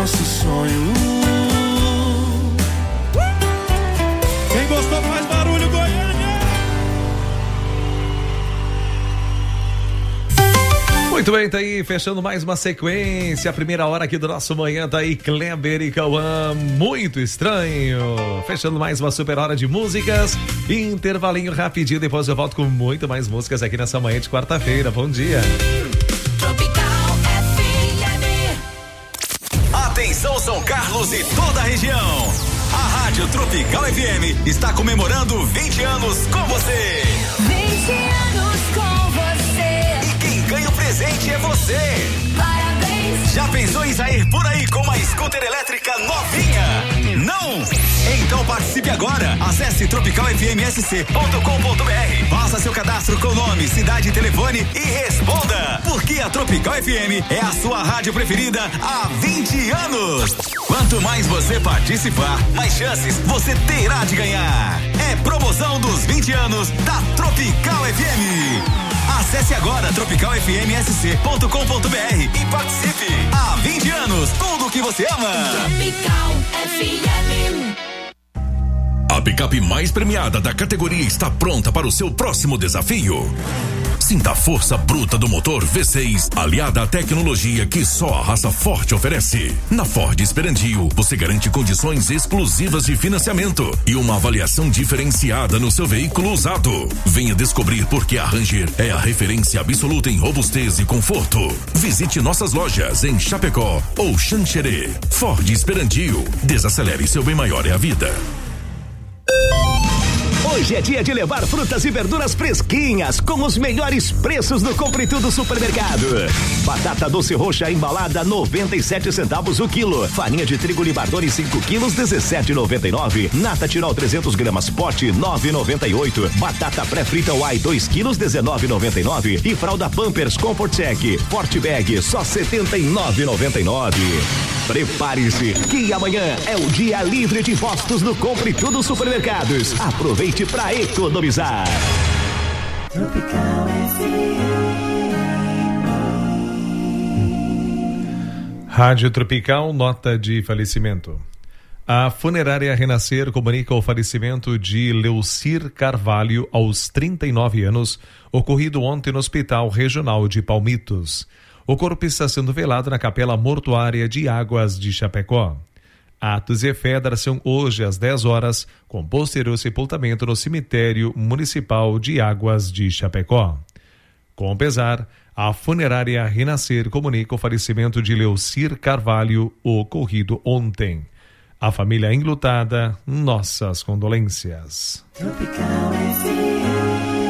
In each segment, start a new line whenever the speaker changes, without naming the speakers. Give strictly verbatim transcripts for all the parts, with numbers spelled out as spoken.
nosso sonho. Quem gostou faz barulho, Goiânia!
Muito bem, tá aí, fechando mais uma sequência, a primeira hora aqui do nosso Manhã, tá aí Kleber e Cauã, Muito Estranho, fechando mais uma super hora de músicas, intervalinho rapidinho, depois eu volto com muito mais músicas aqui nessa manhã de quarta-feira. Bom dia.
Tropical F M.
Atenção São Carlos e toda a região, a Rádio Tropical F M está comemorando vinte anos com você.
vinte anos com você.
E quem ganha o presente é você.
Parabéns.
Já pensou em sair por aí com uma scooter elétrica novinha? Não? Então participe agora. Acesse tropical f m s c ponto com ponto b r. Faça seu cadastro com nome, cidade e telefone e responda. Porque a Tropical F M é a sua rádio preferida há vinte anos. Quanto mais você participar, mais chances você terá de ganhar. É promoção dos vinte anos da Tropical F M. Acesse agora tropical f m s c ponto com ponto b r e participe. Há vinte anos, tudo o que você ama.
Tropical F M.
A picape mais premiada da categoria está pronta para o seu próximo desafio. Sinta a força bruta do motor V seis, aliada à tecnologia que só a raça forte oferece. Na Ford Esperandio, você garante condições exclusivas de financiamento e uma avaliação diferenciada no seu veículo usado. Venha descobrir por que a Ranger é a referência absoluta em robustez e conforto. Visite nossas lojas em Chapecó ou Xanxerê. Ford Esperandio, desacelere, seu bem maior é a vida.
Hoje é dia de levar frutas e verduras fresquinhas com os melhores preços no Compre Tudo Supermercado. Batata doce roxa embalada noventa e sete centavos o quilo. Farinha de trigo Libardone cinco quilos dezessete reais e noventa e nove. Nata Tirol trezentos gramas pote nove reais e noventa e oito. Batata pré-frita Uai dois quilos dezenove reais e noventa e nove. E fralda Pampers Comfort Check Forte Bag só setenta e nove reais e noventa e nove. Prepare-se que amanhã é o dia livre de impostos no Compre Tudo Supermercados. Aproveite para economizar.
Tropical F M.
Rádio Tropical, nota de falecimento. A funerária Renascer comunica o falecimento de Leucir Carvalho aos trinta e nove anos, ocorrido ontem no Hospital Regional de Palmitos. O corpo está sendo velado na Capela Mortuária de Águas de Chapecó. Atos e fé darão hoje às dez horas, com posterior sepultamento no Cemitério Municipal de Águas de Chapecó. Com pesar, a funerária Renascer comunica o falecimento de Leucir Carvalho, ocorrido ontem. A família enlutada, nossas condolências.
Tropical F M.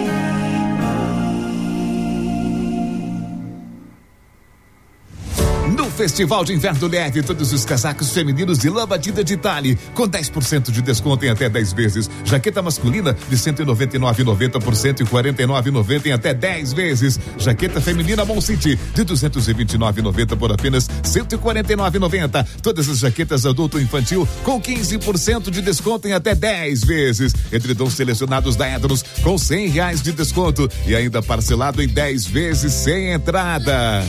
No Festival de Inverno Leve, todos os casacos femininos de lã batida de Tale, com dez por cento de desconto em até dez vezes. Jaqueta masculina de cento e noventa e nove reais e noventa por cento e quarenta e nove reais e noventa em até dez vezes. Jaqueta feminina Mon City de duzentos e vinte e nove reais e noventa por apenas cento e quarenta e nove reais e noventa. Todas as jaquetas adulto e infantil com quinze por cento de desconto em até dez vezes. Edredons selecionados da Edros com cem reais de desconto e ainda parcelado em dez vezes sem entrada.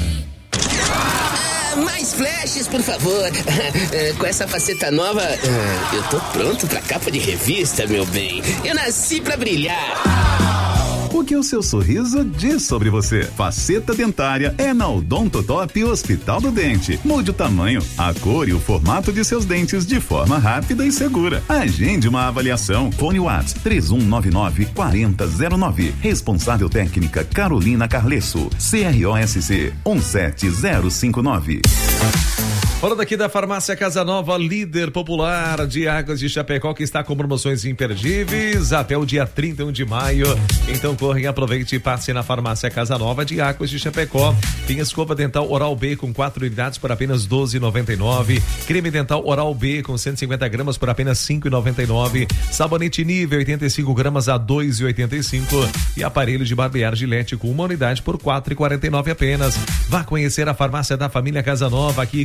Mais flashes, por favor. Com essa faceta nova, eu tô pronto pra capa de revista, meu bem. Eu nasci pra brilhar.
O que o seu sorriso diz sobre você? Faceta dentária é na Odontotop Hospital do Dente. Mude o tamanho, a cor e o formato de seus dentes de forma rápida e segura. Agende uma avaliação. Fone WhatsApp três um nove nove, quatro zero zero nove. Responsável técnica Carolina Carlesso. C R O S C um sete zero cinco nove.
Falando aqui da Farmácia Casa Nova, líder popular de Águas de Chapecó, que está com promoções imperdíveis até o dia trinta e um de maio. Então corre, aproveite e passe na Farmácia Casa Nova de Águas de Chapecó. Tem escova dental Oral B com quatro unidades por apenas doze reais e noventa e nove. Creme dental Oral B com cento e cinquenta gramas por apenas cinco reais e noventa e nove. Sabonete Nível oitenta e cinco gramas a dois reais e oitenta e cinco. E aparelho de barbear Gillette com uma unidade por quatro reais e quarenta e nove apenas. Vá conhecer a Farmácia da Família Casa Nova, aqui economia tem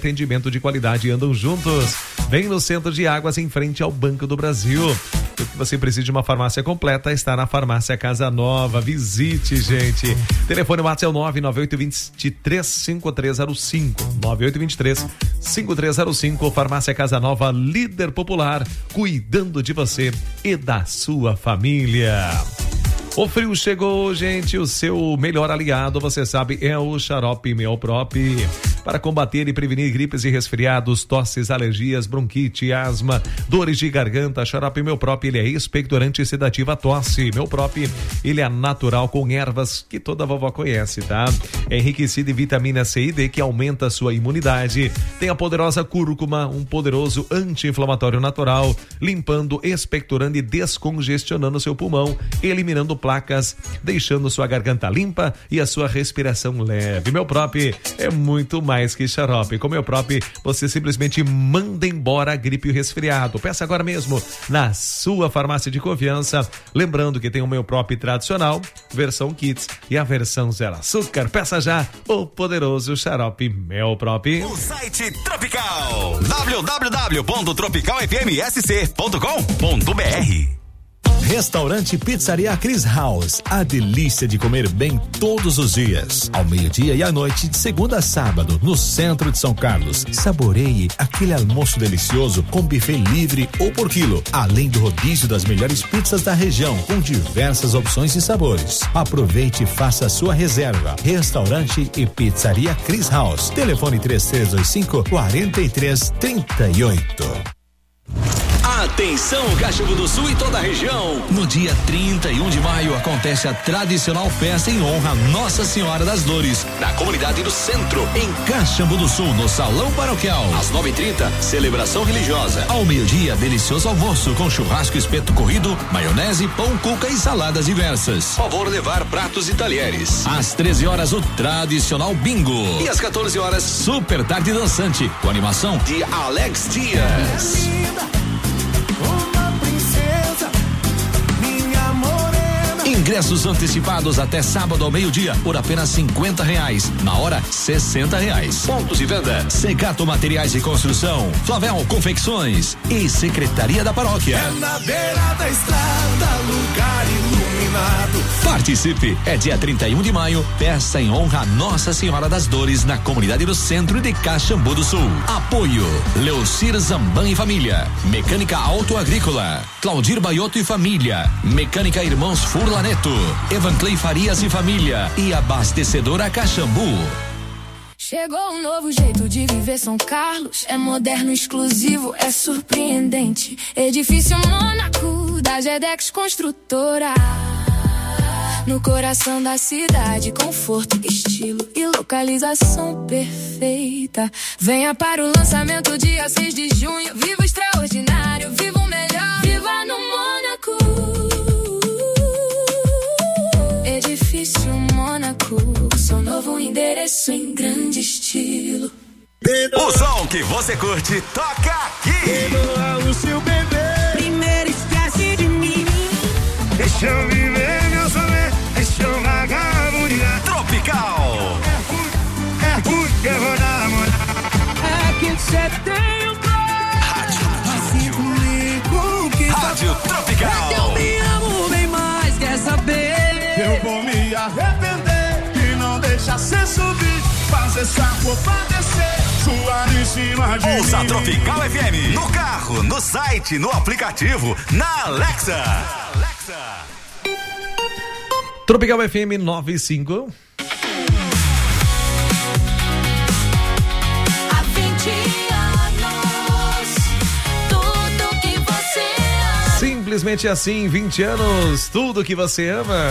atendimento de qualidade andam juntos. Vem no Centro de Águas, em frente ao Banco do Brasil. Tudo que você precisa de uma farmácia completa está na Farmácia Casa Nova. Visite, gente. Telefone WhatsApp é o nove nove oito dois três cinco três zero cinco. nove oito dois três cinco três zero cinco. Farmácia Casa Nova, líder popular, cuidando de você e da sua família. O frio chegou, gente, o seu melhor aliado, você sabe, é o xarope Melprop. Para combater e prevenir gripes e resfriados, tosses, alergias, bronquite, asma, dores de garganta, xarope Melprop, ele é expectorante e sedativo à tosse. Melprop, ele é natural com ervas que toda vovó conhece, tá? É enriquecido em vitamina C e D, que aumenta a sua imunidade. Tem a poderosa cúrcuma, um poderoso anti-inflamatório natural, limpando, expectorando e descongestionando seu pulmão, eliminando placas, deixando sua garganta limpa e a sua respiração leve. Melprop é muito mais que xarope. Com Melprop, você simplesmente manda embora a gripe e o resfriado. Peça agora mesmo na sua farmácia de confiança. Lembrando que tem o Melprop tradicional, versão kits e a versão zero açúcar. Peça já o poderoso xarope Melprop.
O site Tropical, w w w ponto tropical f m s c ponto com ponto b r.
Restaurante Pizzaria Chris House, a delícia de comer bem todos os dias, ao meio-dia e à noite, de segunda a sábado, no centro de São Carlos. Saboreie aquele almoço delicioso com buffet livre ou por quilo, além do rodízio das melhores pizzas da região, com diversas opções e sabores. Aproveite e faça a sua reserva. Restaurante e Pizzaria Chris House. Telefone três três dois cinco, quatro três três oito.
Atenção, Caxambu do Sul e toda a região. No dia trinta e um de maio acontece a tradicional festa em honra a Nossa Senhora das Dores, na comunidade do Centro, em Caxambu do Sul, no Salão Paroquial. Às nove e trinta, celebração religiosa. Ao meio-dia, delicioso almoço com churrasco, espeto corrido, maionese, pão, cuca e saladas diversas. Favor levar pratos e talheres. Às treze horas, o tradicional bingo. E às quatorze horas, super tarde dançante, com animação de Alex Dias. Ingressos antecipados até sábado ao meio-dia por apenas cinquenta reais. Na hora, sessenta reais. Pontos de venda: Segato Materiais de Construção, Flavel Confecções e Secretaria da Paróquia.
É na beira da estrada, lugar iluminado.
Participe, é dia trinta e um de maio, festa em honra a Nossa Senhora das Dores na comunidade do Centro de Caxambu do Sul. Apoio: Leucir Zamban e Família, Mecânica Autoagrícola, Claudir Baioto e Família, Mecânica Irmãos Furlaneto, Evanclei Farias e Família e Abastecedora Caxambu.
Chegou um novo jeito de viver São Carlos. É moderno, exclusivo, é surpreendente. Edifício Mônaco da Gedex Construtora. No coração da cidade, conforto, estilo e localização perfeita. Venha para o lançamento dia seis de junho. Viva o extraordinário, viva o melhor. Viva no Mônaco. Edifício Mônaco, seu novo endereço em grande estilo.
O som que você curte toca aqui.
O seu bebê.
Primeiro esquece de mim.
Deixa eu viver meu sonho, deixa eu vagabundear.
Tropical.
É ruim, é ruim que eu vou namorar. É que você tem um dom.
Rádio.
Assim comigo que
Rádio Tropical.
Eu me amo bem mais, quer saber?
eu vou me arrepender de não deixar cê subir, fazer saco pra descer, suar em cima de
Ouça
mim.
Tropical F M no carro, no site, no aplicativo, na Alexa. Alexa.
Tropical F M noventa e cinco.
Há vinte anos, tudo que você ama.
Simplesmente assim, vinte anos, tudo que você ama.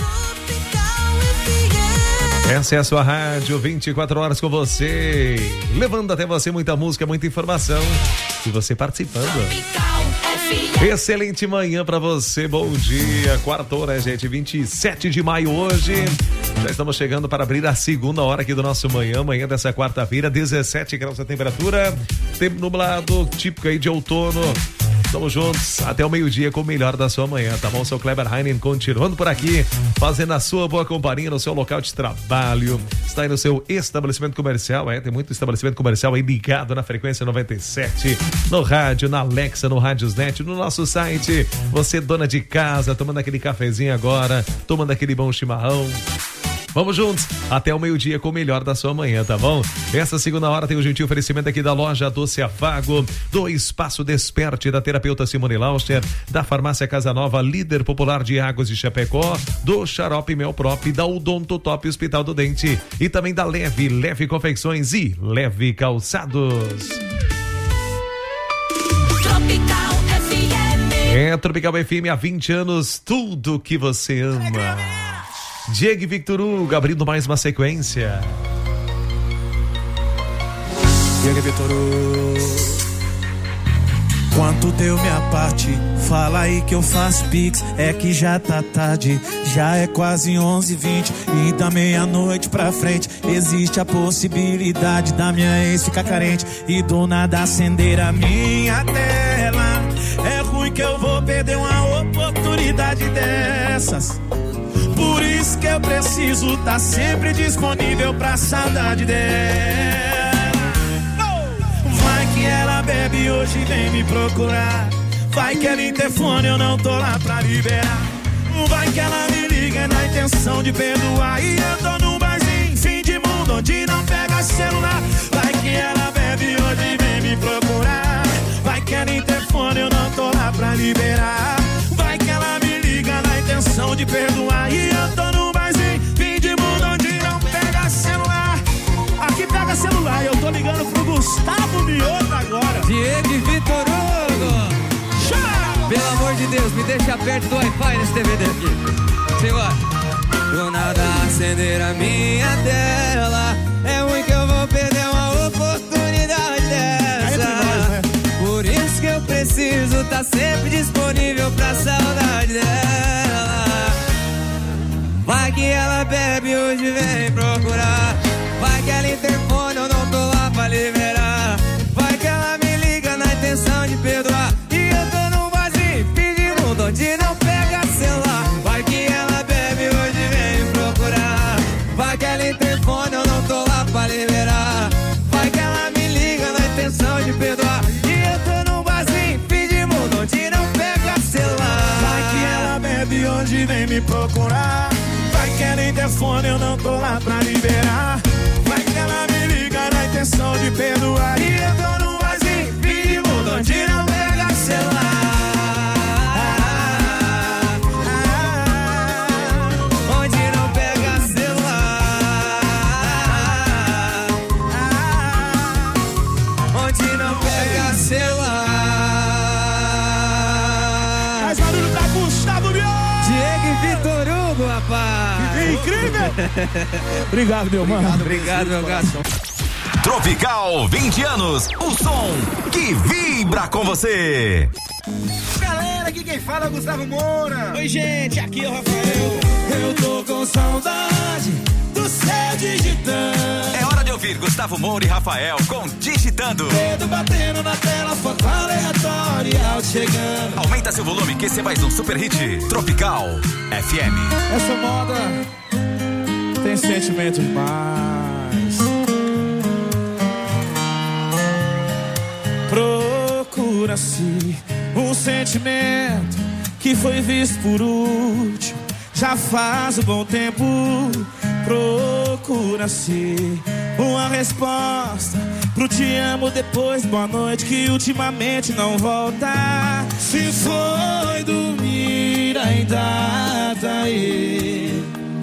Essa é a sua rádio, vinte e quatro horas com você, levando até você muita música, muita informação e você participando. Excelente manhã pra você, bom dia, quarta hora, gente, vinte e sete de maio hoje. Já estamos chegando para abrir a segunda hora aqui do nosso manhã, manhã dessa quarta-feira, dezessete graus a temperatura, tempo nublado, típico aí de outono. Estamos juntos até o meio-dia com o melhor da sua manhã, tá bom? Sou Kleber Heinen, continuando por aqui, fazendo a sua boa companhia no seu local de trabalho. Está aí no seu estabelecimento comercial, é? Tem muito estabelecimento comercial aí ligado na frequência noventa e sete, no rádio, na Alexa, no Radiosnet, no nosso site. Você, dona de casa, tomando aquele cafezinho agora, tomando aquele bom chimarrão. Vamos juntos até o meio-dia com o melhor da sua manhã, tá bom? Essa segunda hora tem o gentil oferecimento aqui da loja Doce Afago, do Espaço Desperte, da terapeuta Simone Lauster, da Farmácia Casa Nova, líder popular de águas de Chapecó, do Xarope Mel Prop, da Odontotop Hospital do Dente e também da Leve, Leve Confecções e Leve Calçados.
Tropical F M.
É, Tropical F M há vinte anos, tudo que você ama. Diego e Victor Hugo abrindo mais uma sequência.
Diego e Victor Hugo, quanto deu minha parte? Fala aí que eu faço pix. É que já tá tarde, já é quase onze e vinte e da meia-noite pra frente existe a possibilidade da minha ex ficar carente e do nada acender a minha tela. É ruim que eu vou perder uma oportunidade dessas. Por isso que eu preciso tá sempre disponível pra saudade dela. Vai que ela bebe hoje e vem me procurar. Vai que ela interfone, eu não tô lá pra liberar. Vai que ela me liga na intenção de perdoar. E eu tô num barzinho, fim de mundo, onde não pega celular. Vai que ela bebe hoje e vem me procurar. Vai que ela interfone, eu não tô lá pra liberar. Vai que ela me liga na intenção de perdoar. E eu tô num barzinho, fim de mundo, onde não pega celular. Aqui pega celular, eu tô ligando pro Gustavo Mioto agora.
Diego e Victor Hugo. Pelo amor de Deus, me deixa perto do Wi-Fi nesse D V D aqui. Simbora. Do nada acender a minha tela. É ruim que eu vou perder uma oportunidade dessa. Por isso que eu preciso tá sempre disponível pra saudade dela. Vai que ela bebe hoje vem procurar. Vai que ela interfone, eu não tô lá pra liberar. Vai que ela me liga na intenção de perdoar. E eu tô num vazio, pedindo onde não pega celular. Vai que ela bebe hoje vem me procurar. Vai que ela interfone, eu não tô lá pra liberar. Vai que ela me liga na intenção de perdoar. E eu tô num vazio, pedindo onde não pega celular.
Vai que ela bebe hoje vem me procurar. Vai que ela interfone, eu não tô lá pra liberar. Vai que ela me liga na intenção de perdoar. E eu tô num vazio, pedindo onde não pega celular. Incrível! Obrigado, meu mano.
Obrigado, Obrigado meu gato.
Tropical vinte anos, o som que vibra com você.
Galera, aqui quem fala é o Gustavo Moura.
Oi, gente, aqui é o Rafael. Eu tô com saudade do céu digitando.
É hora de ouvir Gustavo Moura e Rafael com Digitando.
Dedo batendo na tela, foto aleatória, áudio chegando.
Aumenta seu volume que esse é mais um super hit. Tropical F M.
Essa moda tem sentimento demais. Procura-se um sentimento que foi visto por último. Já faz um bom tempo. Procura-se uma resposta pro te amo depois boa noite que ultimamente não volta. Se foi dormir ainda tá aí.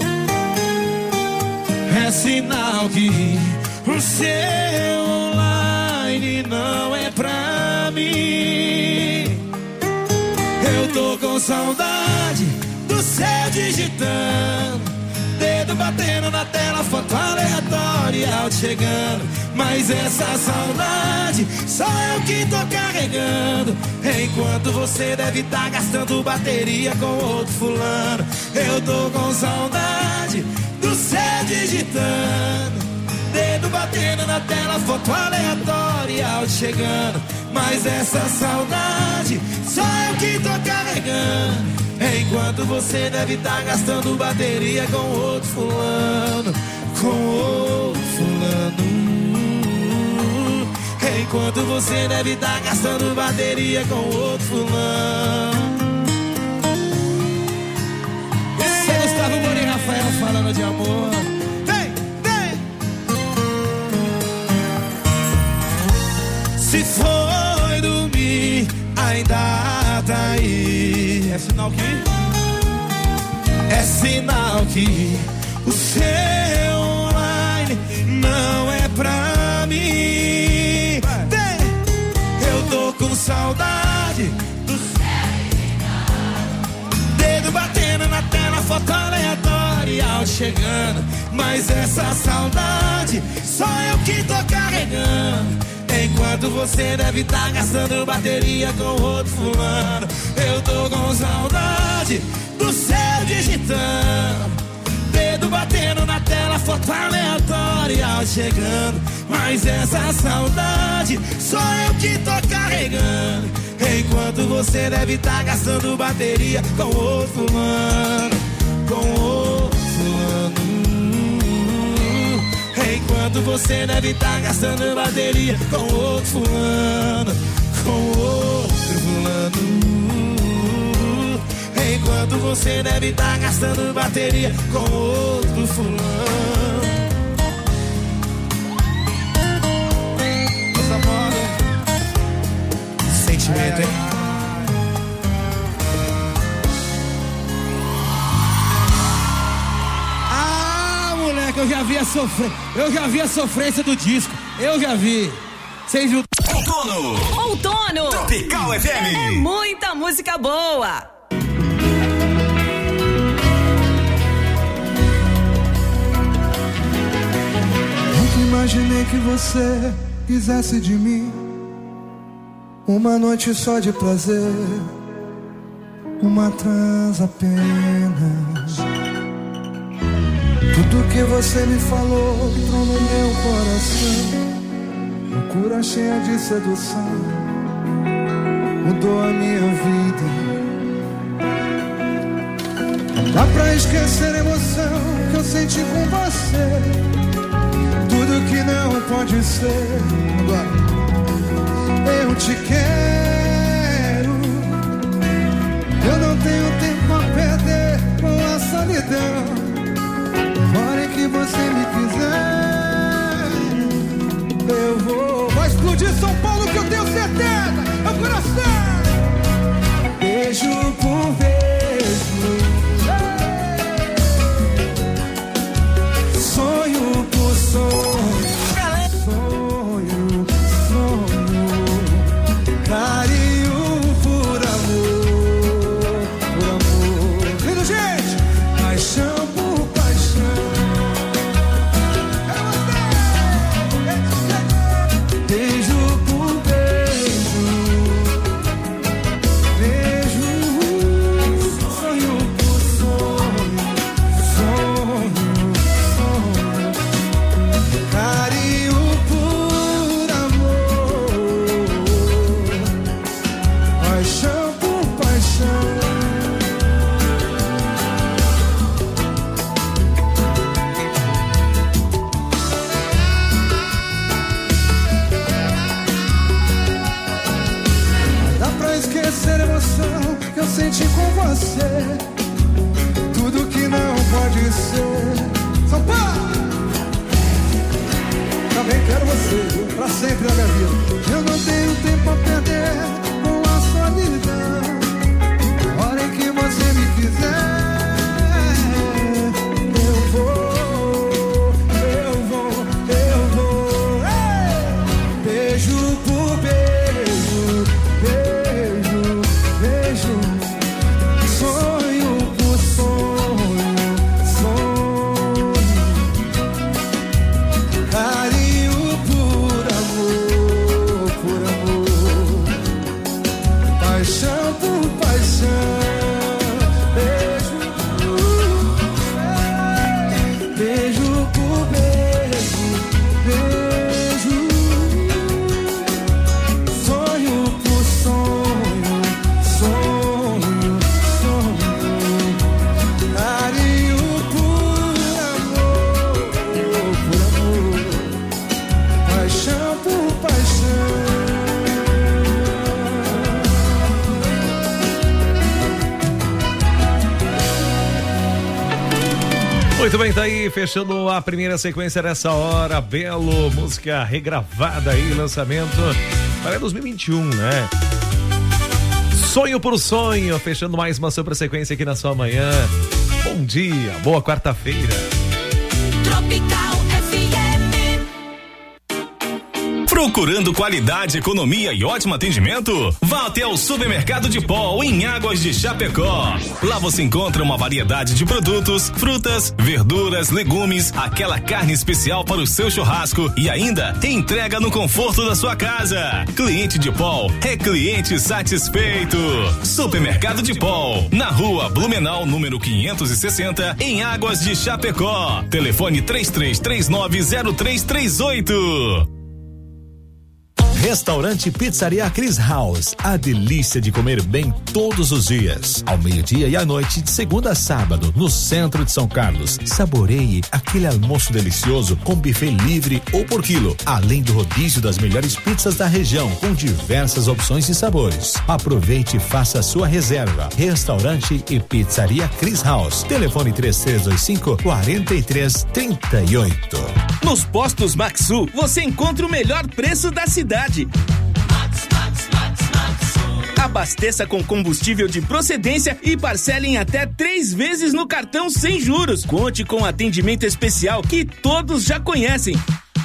É sinal que o seu online não é pra mim. Eu tô com saudade do céu digitando. Dedo batendo na tela, foto aleatória, áudio chegando. Mas essa saudade só eu que tô carregando. Enquanto você deve tá gastando bateria com outro fulano. Eu tô com saudade do céu digitando. Dedo batendo na tela, foto aleatória, áudio out chegando, mas essa saudade só eu que tô carregando. Enquanto você deve estar gastando bateria com outro fulano, com outro fulano. Enquanto você deve estar gastando bateria com outro fulano. Esse é Gustavo Moura e Rafael falando de amor. Vem, vem. Se foi dormir, ainda tá aí. É sinal que? É sinal que o seu online não é pra mim. Tô com saudade do dedo batendo na tela, foto aleatória chegando, mas essa saudade só eu que tô carregando. Enquanto você deve estar gastando bateria com outro fulano, eu tô com saudade do céu digitando, dedo batendo na tela, foto aleatória chegando, mas essa saudade só eu que tô carregando. Enquanto você deve estar gastando bateria com outro fulano, com outro fulano. Enquanto você deve estar gastando bateria com outro fulano, com outro fulano. Enquanto você deve estar gastando bateria com outro fulano. Essa moda, sentimento, hein? Ah, moleque, eu já vi a sofrência, eu já vi a sofrência do disco, eu já vi. Vocês viram?
Outono.
Outono.
Tropical F M.
É muita música boa.
Imaginei que você quisesse de mim uma noite só de prazer, uma trans apenas. Tudo que você me falou entrou no meu coração, loucura cheia de sedução, mudou a minha vida. Dá pra esquecer a emoção que eu senti com você, tudo que não pode ser. Agora eu te quero, eu não tenho tempo a perder com a solidão. Na hora que você me quiser, eu vou. Vai explodir São Paulo que eu tenho certeza. É o coração. Beijo por beijo, sonho por sonho, sonho, sonho, carinho por amor, por amor. Lindo, gente! Paixão por paixão. Beijo por beijo, beijo, sonho por sonho, sonho, sonho, carinho por amor, paixão por paixão. Dá pra esquecer a emoção que eu senti com você, tudo que não pode ser. São Paulo! Também quero você, viu? Pra sempre na minha vida. Eu não tenho tempo a perder com a solidão. Na hora em que você me quiser, eu vou, eu vou, eu vou. Ei! Beijo por beijo, beijo, beijo, sonho por sonho, sonho, carinho por amor,
Muito bem, tá aí, fechando a primeira sequência dessa hora, belo, música regravada aí, lançamento para dois mil e vinte e um, né? Sonho por sonho, fechando mais uma super sequência aqui na sua manhã. Bom dia, boa quarta-feira.
Tropical F M. Procurando qualidade, economia e ótimo atendimento? Vá até o Supermercado de Pó em Águas de Chapecó. Lá você encontra uma variedade de produtos, frutas, verduras, legumes, aquela carne especial para o seu churrasco e ainda entrega no conforto da sua casa. Cliente de Pó é cliente satisfeito. Supermercado de Pó, na rua Blumenau, número quinhentos e sessenta, em Águas de Chapecó. Telefone três três três nove zero três três oito.
Restaurante Pizzaria Chris House, a delícia de comer bem todos os dias. Ao meio-dia e à noite, de segunda a sábado, no centro de São Carlos. Saboreie aquele almoço delicioso com buffet livre ou por quilo, além do rodízio das melhores pizzas da região, com diversas opções e sabores. Aproveite e faça a sua reserva. Restaurante e Pizzaria Chris House. Telefone três três dois cinco, quatro três três oito.
Nos postos Maxu, você encontra o melhor preço da cidade. Abasteça com combustível de procedência e parcele em até três vezes no cartão sem juros. Conte com atendimento especial que todos já conhecem.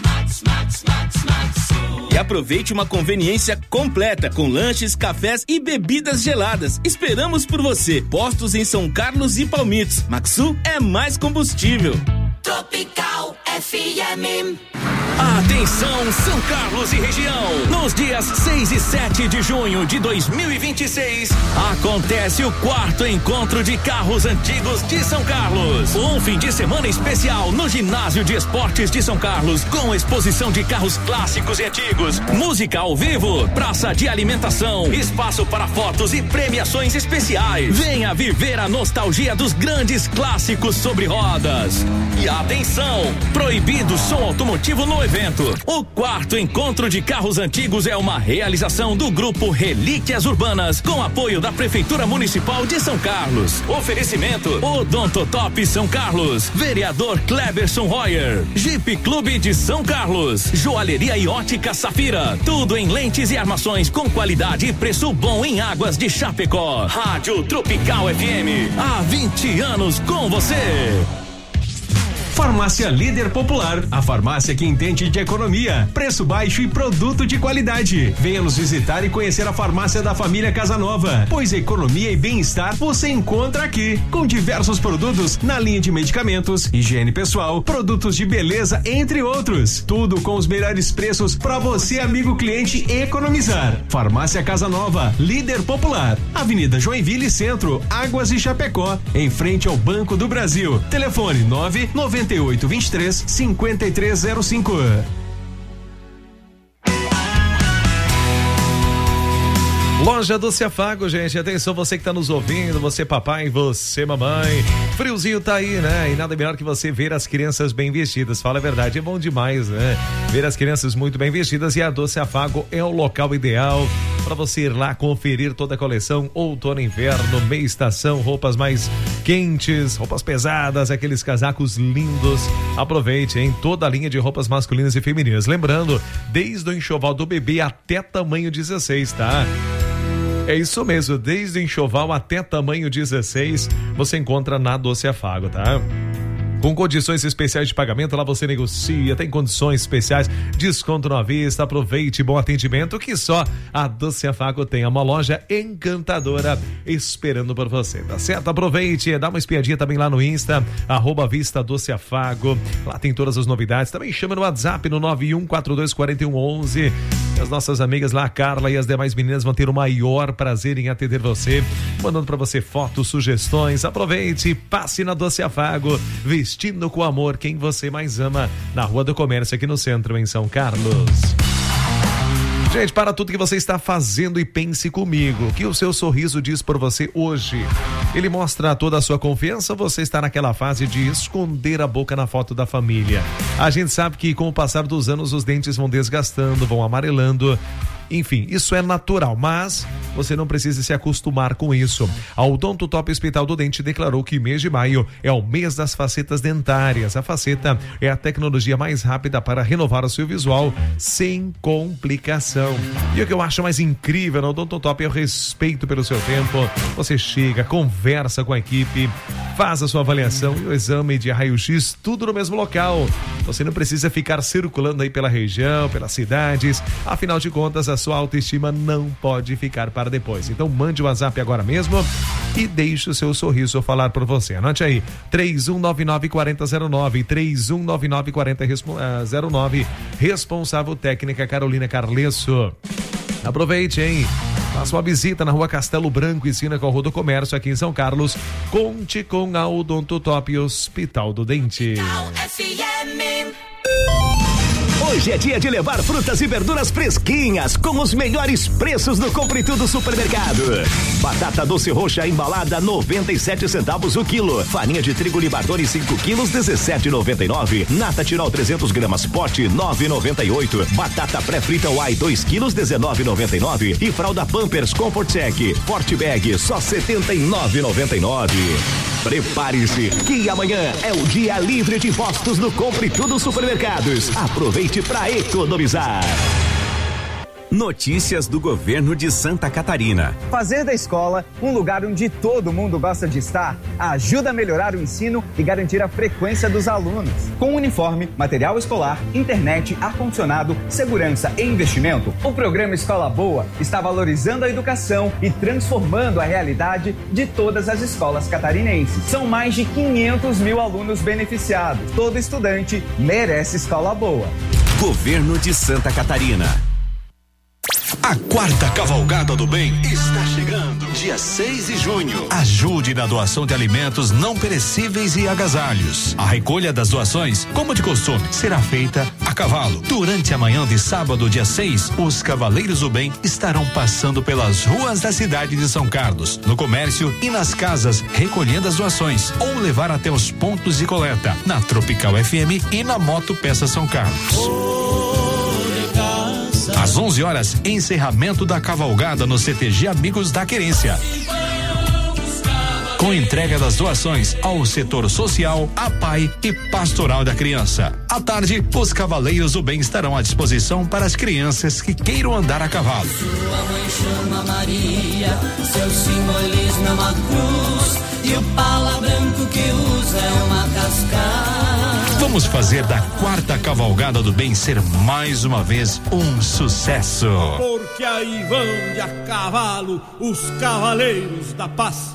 E aproveite uma conveniência completa com lanches, cafés e bebidas geladas. Esperamos por você. Postos em São Carlos e Palmitos. Maxu é mais combustível.
Tropical F M. Atenção, São Carlos e região. Nos dias seis e sete de junho de dois mil e vinte e seis, acontece o quarto encontro de carros antigos de São Carlos. Um fim de semana especial no Ginásio de Esportes de São Carlos, com exposição de carros clássicos e antigos, música ao vivo, praça de alimentação, espaço para fotos e premiações especiais. Venha viver a nostalgia dos grandes clássicos sobre rodas. E atenção, proibido som automotivo no evento. O quarto encontro de carros antigos é uma realização do grupo Relíquias Urbanas, com apoio da Prefeitura Municipal de São Carlos. Oferecimento Odontotop São Carlos, vereador Cleberson Royer, Jeep Clube de São Carlos, Joalheria e Ótica Safira, tudo em lentes e armações com qualidade e preço bom em Águas de Chapecó. Rádio Tropical F M, há vinte anos com você.
Farmácia Líder Popular, a farmácia que entende de economia, preço baixo e produto de qualidade. Venha nos visitar e conhecer a farmácia da família Casanova, pois economia e bem-estar você encontra aqui, com diversos produtos na linha de medicamentos, higiene pessoal, produtos de beleza, entre outros. Tudo com os melhores preços para você, amigo cliente, economizar. Farmácia Casanova, Líder Popular, Avenida Joinville Centro, Águas e Chapecó, em frente ao Banco do Brasil. Telefone nove nove oito vinte e três, cinquenta e três zero cinco.
Loja Doce Afago, gente, atenção, você que tá nos ouvindo, você papai, você mamãe, friozinho tá aí, né? E nada melhor que você ver as crianças bem vestidas, fala a verdade, é bom demais, né? Ver as crianças muito bem vestidas, e a Doce Afago é o local ideal para você ir lá conferir toda a coleção outono, inverno, meia estação, roupas mais quentes, roupas pesadas, aqueles casacos lindos. Aproveite, em toda a linha de roupas masculinas e femininas, lembrando, desde o enxoval do bebê até tamanho dezesseis, tá? É isso mesmo, desde enxoval até tamanho dezesseis, você encontra na Doce Afago, tá? Com condições especiais de pagamento, lá você negocia, tem condições especiais, desconto na vista, aproveite, bom atendimento, que só a Doce Afago tem, uma loja encantadora esperando por você, tá certo? Aproveite, dá uma espiadinha também lá no Insta, arroba Vista Doce Afago, lá tem todas as novidades, também chama no WhatsApp no nove um quatro dois quatro um um um. As nossas amigas lá, a Carla e as demais meninas, vão ter o maior prazer em atender você, mandando para você fotos, sugestões. Aproveite, passe na Doce Afago, vestindo com amor quem você mais ama, na Rua do Comércio, aqui no centro, em São Carlos. Gente, para tudo que você está fazendo, e pense comigo, o que o seu sorriso diz por você hoje? Ele mostra toda a sua confiança, você está naquela fase de esconder a boca na foto da família. A gente sabe que com o passar dos anos os dentes vão desgastando, vão amarelando, Enfim, isso é natural, mas você não precisa se acostumar com isso. A Odonto Top Hospital do Dente declarou que mês de maio é o mês das facetas dentárias. A faceta é a tecnologia mais rápida para renovar o seu visual sem complicação. E o que eu acho mais incrível na Odonto Top é o respeito pelo seu tempo. Você chega, conversa com a equipe, faz a sua avaliação e o exame de raio-x, tudo no mesmo local. Você não precisa ficar circulando aí pela região, pelas cidades. Afinal de contas, a sua autoestima não pode ficar para depois. Então mande o WhatsApp agora mesmo e deixe o seu sorriso falar por você. Anote aí, três um nove nove, quatro zero zero nove, três um nove nove, quatro zero nove, responsável técnica Carolina Carlesso. Aproveite, hein? Faça uma visita na Rua Castelo Branco, esquina com a Rua do Comércio, aqui em São Carlos. Conte com a Odonto Top Hospital do Dente.
Hoje é dia de levar frutas e verduras fresquinhas com os melhores preços no Compre Tudo Supermercado. Batata doce roxa embalada noventa e sete centavos o quilo. Farinha de trigo Libardone cinco quilos dezessete e noventa e nove. Nata Tirol trezentos gramas pote nove e noventa e oito. Batata pré-frita Uai dois quilos dezenove e noventa e nove. E fralda Pampers Comfort Sec Forte Bag só setenta e nove e noventa e nove. Prepare-se que amanhã é o dia livre de impostos no Compre Tudo Supermercados. Aproveite para economizar.
Notícias do governo de Santa Catarina.
Fazer da escola um lugar onde todo mundo gosta de estar ajuda a melhorar o ensino e garantir a frequência dos alunos. Com uniforme, material escolar, internet, ar-condicionado, segurança e investimento, o programa Escola Boa está valorizando a educação e transformando a realidade de todas as escolas catarinenses. São mais de quinhentos mil alunos beneficiados. Todo estudante merece escola boa.
Governo de Santa Catarina.
A quarta Cavalgada do Bem está chegando, dia seis de junho. Ajude na doação de alimentos não perecíveis e agasalhos. A recolha das doações, como de costume, será feita a cavalo. Durante a manhã de sábado, dia seis, os Cavaleiros do Bem estarão passando pelas ruas da cidade de São Carlos, no comércio e nas casas, recolhendo as doações ou levar até os pontos de coleta, na Tropical F M e na Moto Peça São Carlos. Às onze horas, encerramento da cavalgada no C T G Amigos da Querência. Com entrega das doações ao setor social, A P A I e Pastoral da Criança. À tarde, os Cavaleiros do Bem estarão à disposição para as crianças que queiram andar a cavalo.
Sua mãe chama Maria, seu simbolismo é uma cruz e o pala branco que usa é uma cascata.
Vamos fazer da quarta Cavalgada do Bem ser mais uma vez um sucesso.
Porque aí vão de a cavalo os Cavaleiros da Paz.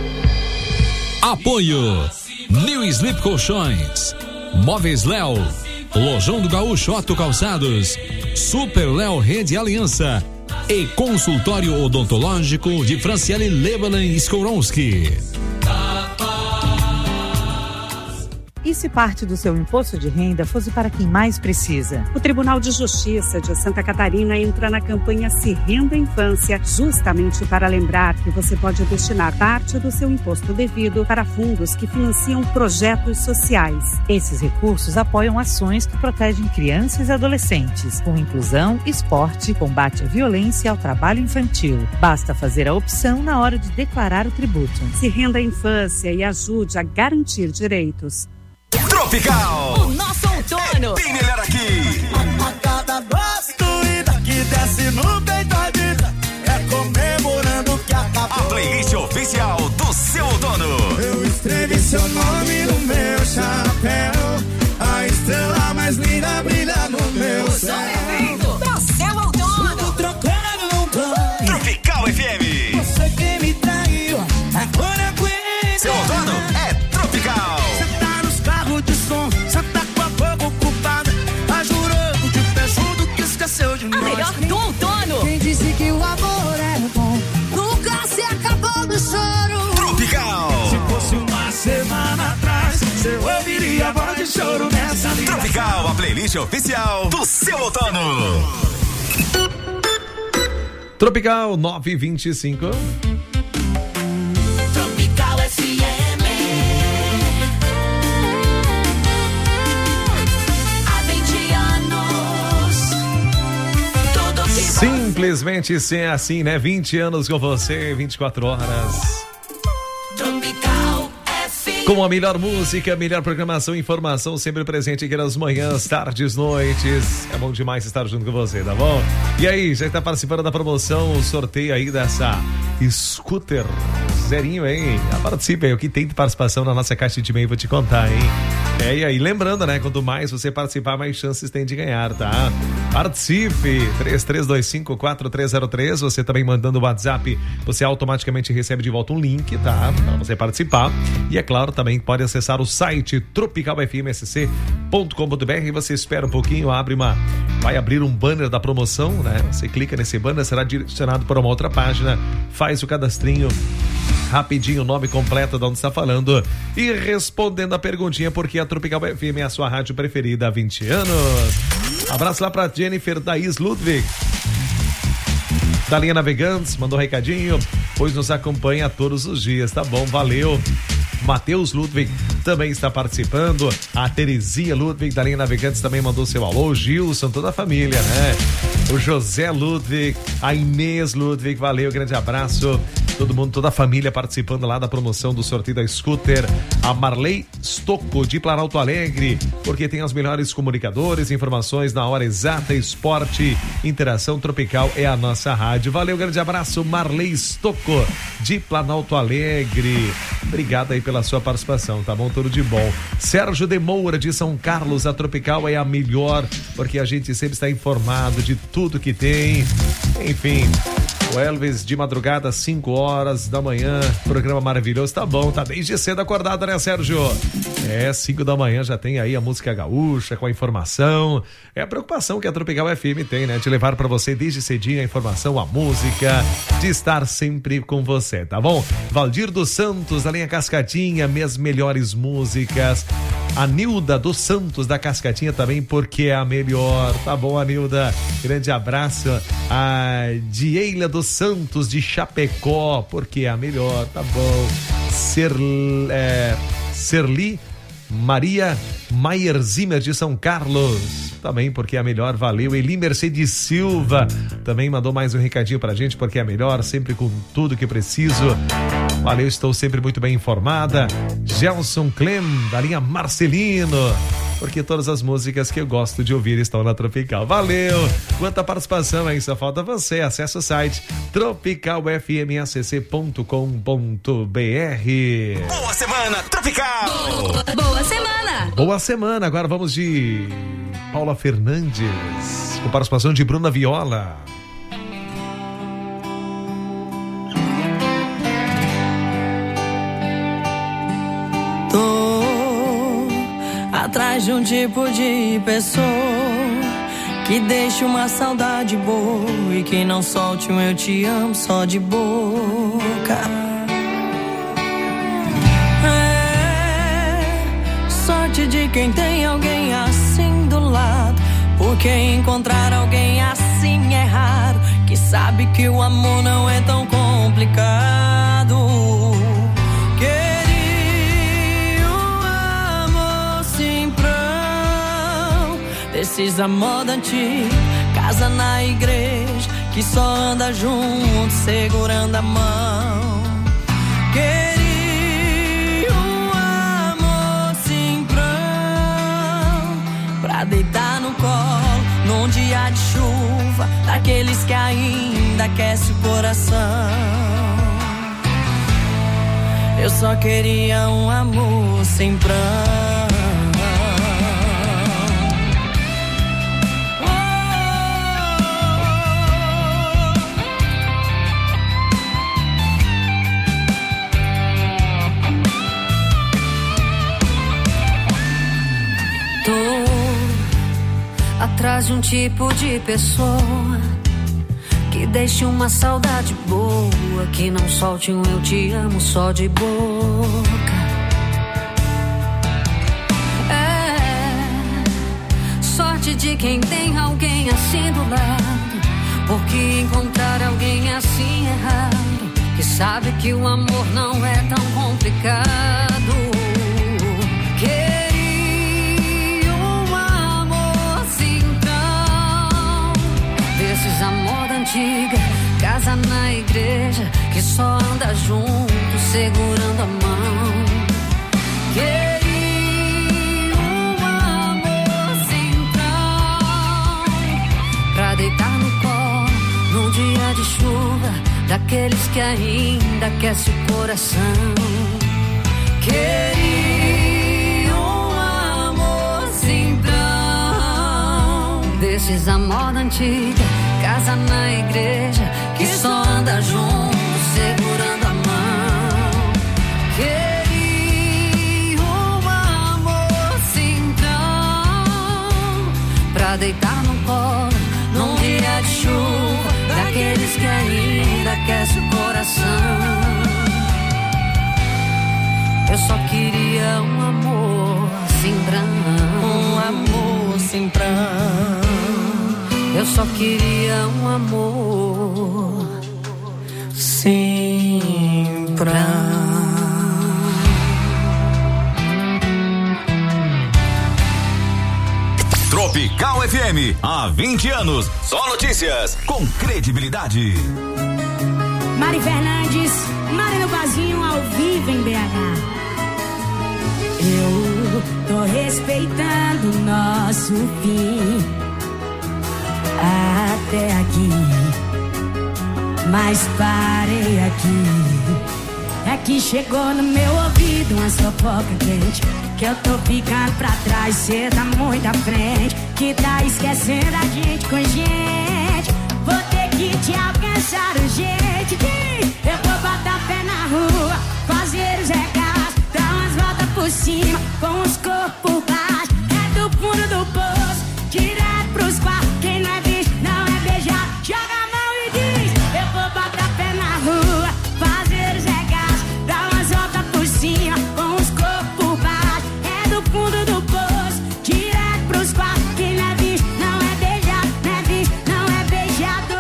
Apoio New Sleep Colchões, Móveis Léo, Lojão do Gaúcho Otto Calçados, Super Léo Rede Aliança e Consultório Odontológico de Franciele Lebanon Skoronski.
E se parte do seu imposto de renda fosse para quem mais precisa? O Tribunal de Justiça de Santa Catarina entra na campanha Se Renda Infância, justamente para lembrar que você pode destinar parte do seu imposto devido para fundos que financiam projetos sociais. Esses recursos apoiam ações que protegem crianças e adolescentes, com inclusão, esporte, combate à violência e ao trabalho infantil. Basta fazer a opção na hora de declarar o tributo. Se renda a infância e ajude a garantir direitos.
Tropical.
O nosso outono.
É bem melhor aqui.
A cada doida que desce no peito da vida é comemorando que acabou.
A playlist oficial do seu outono.
Eu escrevi seu nome no meu chapéu. A estrela mais linda brilha no meu céu.
Do seu outono.
Tô trocando um plano.
Tropical F M.
Você que me traiu, agora aguenta.
Seu outono é Tropical.
De som, cê tá com a boca ocupada, tá jurando de pé junto que esqueceu de
a
nós.
A melhor do outono.
Quem disse que o amor é bom, nunca se acabou do choro.
Tropical.
Se fosse uma semana atrás, cê ouviria a voz de choro nessa ligação.
Tropical, a playlist oficial do seu outono.
Tropical nove e vinte e cinco.
Tropical F M.
Simplesmente ser assim, né? vinte anos com você, vinte e quatro horas.
Tropical F M.
Com a melhor música, a melhor programação e informação sempre presente aqui nas manhãs, tardes, noites. É bom demais estar junto com você, tá bom? E aí, já está participando da promoção, o sorteio aí dessa scooter zerinho, hein? Participe aí, o que tem de participação na nossa caixa de e-mail, vou te contar, hein? É, e aí, lembrando, né? Quanto mais você participar, mais chances tem de ganhar, tá? Participe! três três dois cinco, quatro três zero três. Você também mandando o WhatsApp, você automaticamente recebe de volta um link, tá? Para você participar. E é claro, também pode acessar o site tropical f m s c ponto com ponto b r. Você espera um pouquinho, abre uma... Vai abrir um banner da promoção, né? Você clica nesse banner, será direcionado para uma outra página, faz o cadastrinho rapidinho, o nome completo de onde está falando e respondendo a perguntinha, porque a Tropical F M é a sua rádio preferida há vinte anos. Abraço lá pra Jennifer Thaís Ludwig, da linha Navegantes, mandou um recadinho, pois nos acompanha todos os dias, tá bom, valeu. Matheus Ludwig também está participando. A Terezinha Ludwig, da linha Navegantes, também mandou seu alô. Gilson, toda a família, né? O José Ludwig, a Inês Ludwig, valeu, grande abraço. Todo mundo, toda a família participando lá da promoção do sorteio da scooter. A Marley Stocco, de Planalto Alegre, porque tem os melhores comunicadores, informações na hora exata, esporte, interação tropical é a nossa rádio. Valeu, grande abraço, Marley Stocco, de Planalto Alegre. Obrigado aí pela sua participação, tá bom? Tudo de bom. Sérgio de Moura, de São Carlos, a Tropical é a melhor, porque a gente sempre está informado de tudo que tem. Enfim... O Elvis de madrugada, cinco horas da manhã, programa maravilhoso, tá bom, tá desde cedo acordado, né, Sérgio? É, cinco da manhã já tem aí a música gaúcha com a informação, é a preocupação que a Tropical F M tem, né, de levar pra você desde cedinho a informação, a música, de estar sempre com você, tá bom? Valdir dos Santos, da linha Cascatinha, minhas melhores músicas. A Nilda dos Santos, da Cascatinha também, porque é a melhor, tá bom, a Nilda? Grande abraço. A Dieila dos Santos, de Chapecó, porque é a melhor, tá bom. Ser, é, Serli Maria Maier Zimmer, de São Carlos, também porque é a melhor, valeu. Eli Mercedes Silva também mandou mais um recadinho pra gente, porque é a melhor, sempre com tudo que preciso. Valeu, estou sempre muito bem informada. Gelson Clem, da linha Marcelino, porque todas as músicas que eu gosto de ouvir estão na Tropical. Valeu! Quanta participação aí, só falta você. Acesse o site tropical f m s c ponto com ponto b r.
Boa semana, Tropical!
Boa, boa semana!
Boa semana, agora vamos de Paula Fernandes, com participação de Bruna Viola.
Atrás de um tipo de pessoa que deixe uma saudade boa e que não solte um eu te amo só de boca. É sorte de quem tem alguém assim do lado, porque encontrar alguém assim é raro, que sabe que o amor não é tão complicado. Desses a moda antiga, casa na igreja, que só anda junto, segurando a mão. Queria um amor simprão, pra deitar no colo, num dia de chuva, daqueles que ainda aquece o coração. Eu só queria um amor simprão.
Atrás de um tipo de pessoa que deixe uma saudade boa, que não solte um eu te amo só de boca. É sorte de quem tem alguém assim do lado, porque encontrar alguém assim é raro, que sabe que o amor não é tão complicado. This is a more than antiga, casa na igreja, que só anda junto, segurando a mão. Queria um amor central, pra deitar no colo, num dia de chuva, daqueles que ainda aquece o coração. Queria um amor simplão, desses a moda antiga, casa na igreja, que só anda junto, segurando a mão. Queria um amor simplão, pra deitar no colo, num dia de chuva, daqueles que ainda aquece o coração. Eu só queria um amor simplão, um amor simplão. Eu só queria um amor simplão.
Tropical F M, há vinte anos, só notícias com credibilidade.
Mari Fernandes, Mari no Barzinho, ao vivo em B H. Eu tô respeitando o nosso fim até aqui, mas parei aqui. É que chegou no meu ouvido uma fofoca quente, que eu tô ficando pra trás, cê tá muito à frente, que tá esquecendo a gente com gente. Vou ter que te alcançar urgente. Eu vou botar pé na rua, fazer os recados, dar umas voltas por cima, com os corpos por baixo. É do fundo do poço, direto pros quartos. Quem não é visto, não é beijado. Joga a mão e diz: eu vou botar pé na rua, fazer os recados, dar umas voltas por cima, com os corpos por baixo. É do fundo do poço, direto pros quartos. Quem não é visto, não é beijado, não é visto, não é beijado.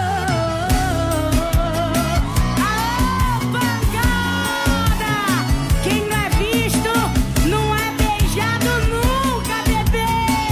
Aô, pancada! Quem não é visto, não é beijado nunca, bebê.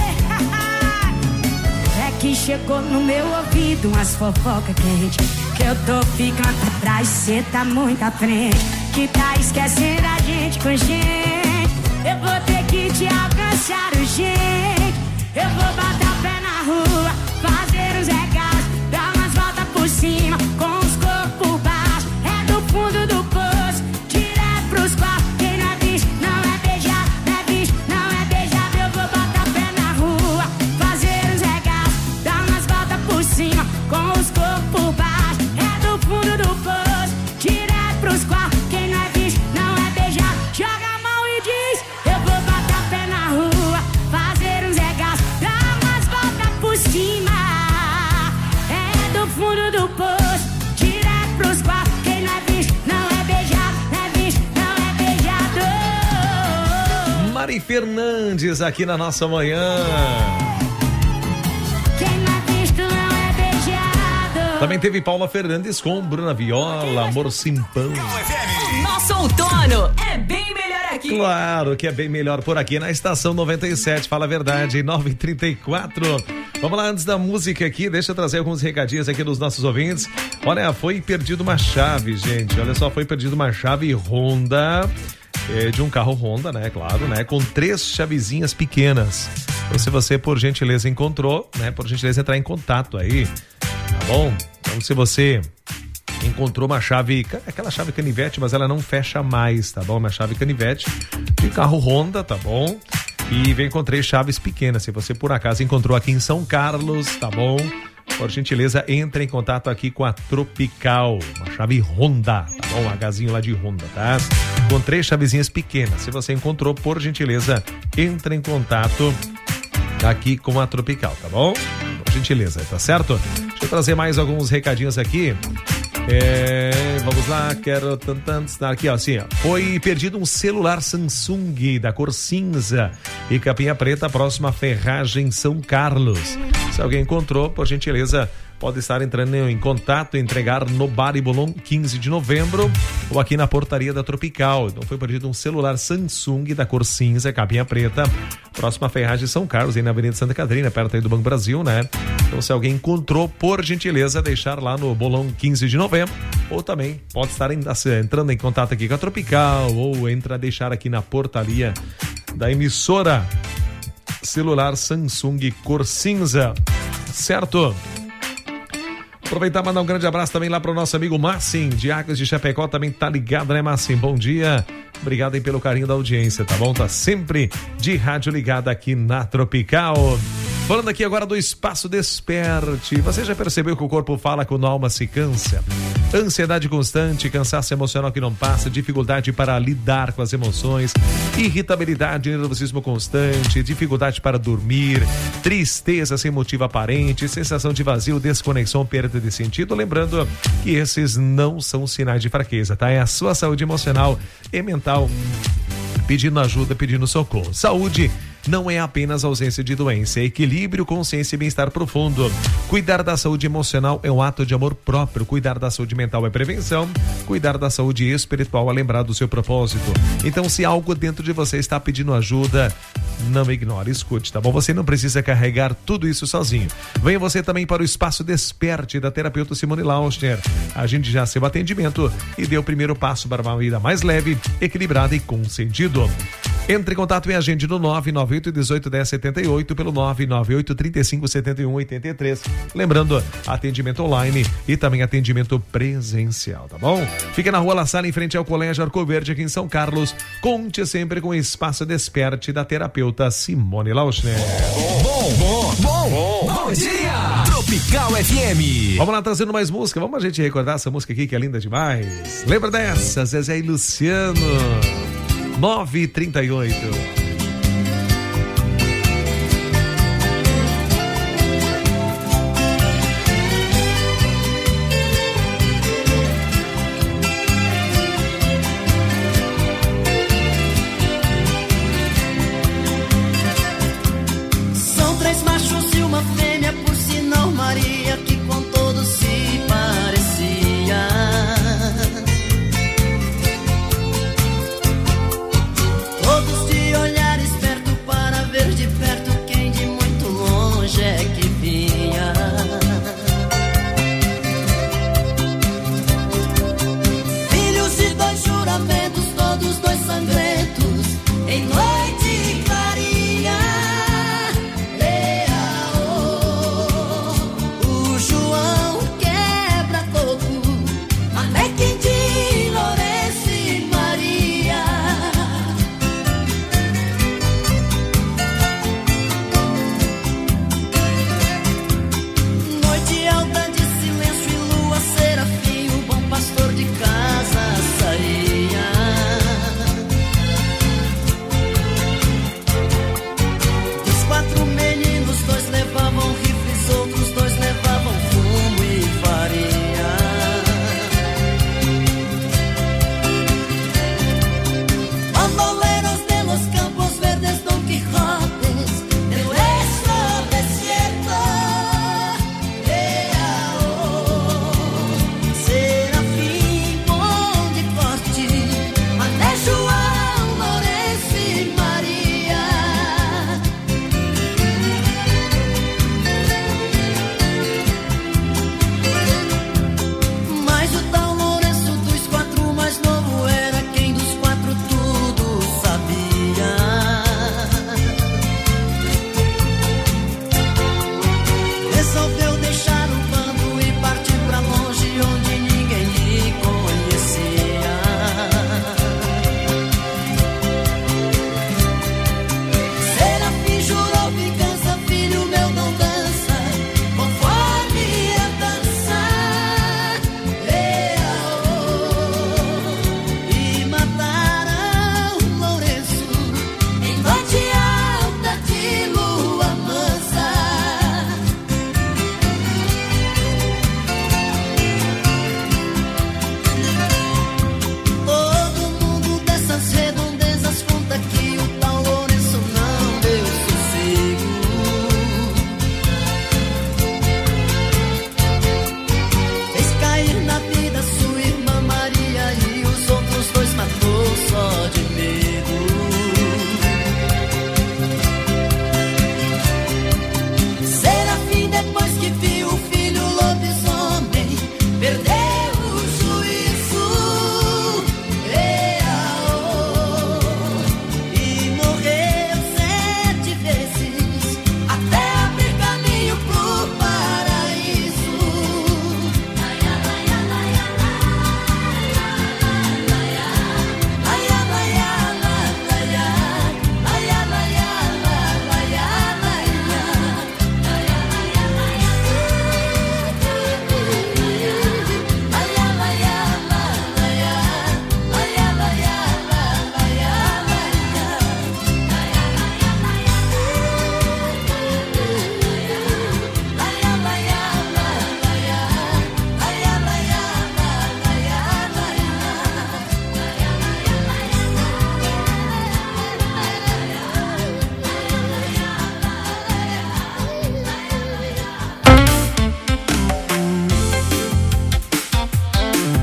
É que chegou no meu ouvido umas fofoca quente, que eu tô ficando pra trás, cê tá muito à frente, que tá esquecendo a gente com gente. Eu vou ter que te alcançar urgente. Eu vou botar pé na rua, fazer os recados, dar umas voltas por cima, com os corpos por baixo. É do fundo do poço, direto pros quartos. Quem não é visto, não é beijado, não é visto, não é beijado. Eu vou botar pé na rua, fazer os recados, dar umas voltas por cima, com os corpos por baixo. É do fundo do poço, direto pros quartos. Quem não é visto, não é beijado. Joga a mão e diz: eu vou botar pé na rua, fazer uns regaços, dar umas voltas por cima. É do fundo do poço, direto pros quartos. Quem não é visto, não é beijado, não é visto, não é beijado.
Mari Fernandes aqui na nossa manhã.
Quem não é visto, não é beijado.
Também teve Paula Fernandes com Bruna Viola, Amor Simpão.
Nosso outono é bem melhor aqui.
Claro que é bem melhor por aqui na Estação noventa e sete, fala a verdade, nove e trinta e quatro. Vamos lá, antes da música aqui, deixa eu trazer alguns recadinhos aqui dos nossos ouvintes. Olha, foi perdido uma chave, gente, olha só, foi perdido uma chave Honda, é, de um carro Honda, né, claro, né, com três chavezinhas pequenas. Então, se você, por gentileza, encontrou, né, por gentileza, entrar em contato aí, tá bom? Então, se você encontrou uma chave, aquela chave canivete, mas ela não fecha mais, tá bom? Uma chave canivete de carro Honda, tá bom? E vem com três chaves pequenas. Se você por acaso encontrou aqui em São Carlos, tá bom? Por gentileza, entre em contato aqui com a Tropical, uma chave Honda, tá bom? Um Hzinho lá de Honda, tá? Com três chavezinhas pequenas. Se você encontrou, por gentileza, entre em contato aqui com a Tropical, tá bom? Por gentileza, tá certo? Deixa eu trazer mais alguns recadinhos aqui. É, vamos lá, quero tantar aqui, ó, assim, ó. Foi perdido um celular Samsung da cor cinza e capinha preta próxima à Ferragem São Carlos. Se alguém encontrou, por gentileza, pode estar entrando em contato, entregar no Bar e Bolão quinze de novembro ou aqui na portaria da Tropical. Então foi perdido um celular Samsung da cor cinza, capinha preta, próxima Ferragem São Carlos, aí na Avenida Santa Catarina, perto aí do Banco Brasil, né? Então se alguém encontrou, por gentileza, deixar lá no Bolão quinze de novembro, ou também pode estar entrando em contato aqui com a Tropical, ou entra deixar aqui na portaria da emissora celular Samsung cor cinza, certo? Aproveitar e mandar um grande abraço também lá para o nosso amigo Massim, de Águas de Chapecó, também tá ligado, né, Massim? Bom dia, obrigado aí pelo carinho da audiência, tá bom? Tá sempre de rádio ligada aqui na Tropical. Falando aqui agora do Espaço Desperte, você já percebeu que o corpo fala quando a alma se cansa? Ansiedade constante, cansaço emocional que não passa, dificuldade para lidar com as emoções, irritabilidade, nervosismo constante, dificuldade para dormir, tristeza sem motivo aparente, sensação de vazio, desconexão, perda de sentido. Lembrando que esses não são sinais de fraqueza, tá? É a sua saúde emocional e mental pedindo ajuda, pedindo socorro. Saúde não é apenas ausência de doença, é equilíbrio, consciência e bem-estar profundo. Cuidar da saúde emocional é um ato de amor próprio. Cuidar da saúde mental é prevenção. Cuidar da saúde espiritual é lembrar do seu propósito. Então, se algo dentro de você está pedindo ajuda, não ignore, escute, tá bom? Você não precisa carregar tudo isso sozinho. Venha você também para o Espaço Desperte da terapeuta Simone Lauster. A gente já seu atendimento e deu o primeiro passo para uma vida mais leve, equilibrada e com sentido. Entre em contato e agende no nove nove oito um oito um zero sete oito pelo nove nove oito três cinco sete um oito três. Lembrando, atendimento online e também atendimento presencial, tá bom? Fica na Rua La Salle, em frente ao Colégio Arco Verde, aqui em São Carlos. Conte sempre com o Espaço Desperte da terapeuta Simone Lauschner.
Bom, bom, bom, bom, bom dia! Tropical F M.
Vamos lá, trazendo mais música. Vamos a gente recordar essa música aqui que é linda demais. Lembra dessa? Zezé e Luciano. nove e trinta e oito.
São três machos e uma fêmea, por sinal Maria, que com todos se parecia. Todos de olhar